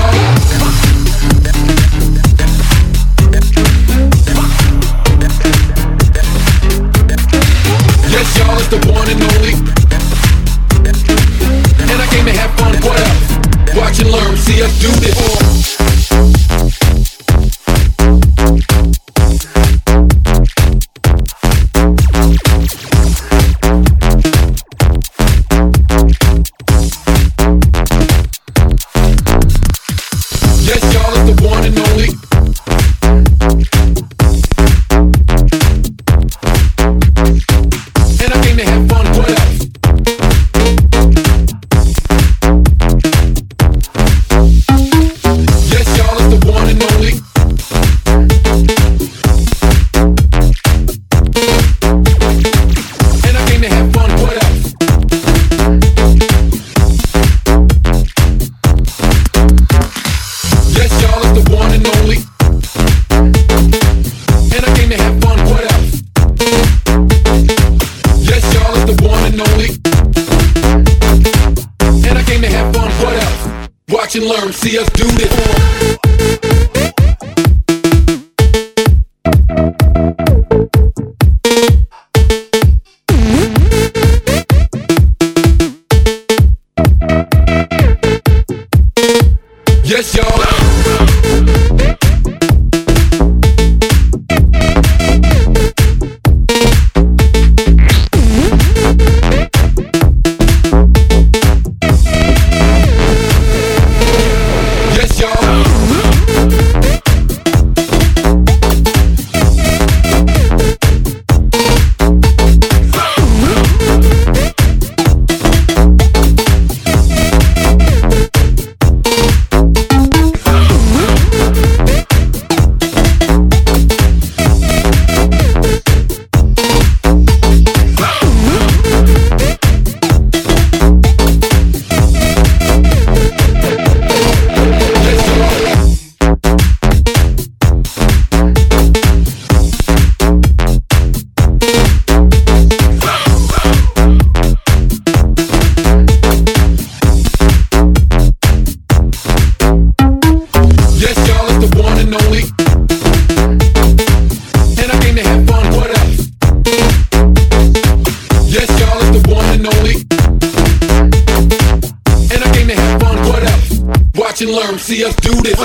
Yes, y'all, it's the one and only. And I came to have fun, what else? Watch and learn, see us do this. Yes, y'all, it's the one and only. And I came to have fun, what else? Yes, y'all, it's the one and only. And I came to have fun, what else? Yes, y'all, it's the one and only. And I came to have fun, what else? Yes, y'all, it's the one and only. And I came to have fun, what else? Watch and learn, see us do this. Yes, y'all. Yes, y'all. Yes, y'all, it's the one and only. And I came to have fun, what else? Yes, y'all, it's the one and only. And I came to have fun, what else? Watch and learn, see us do this.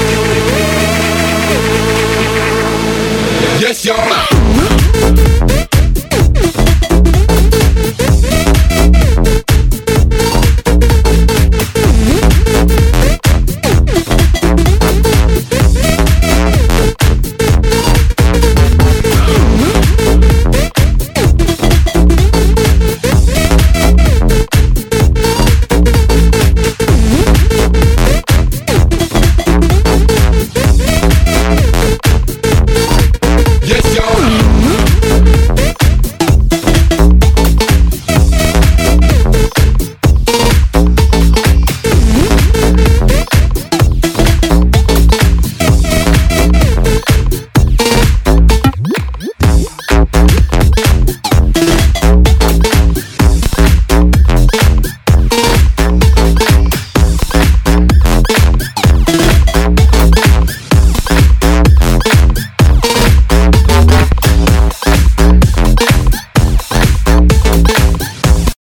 Yes, y'all.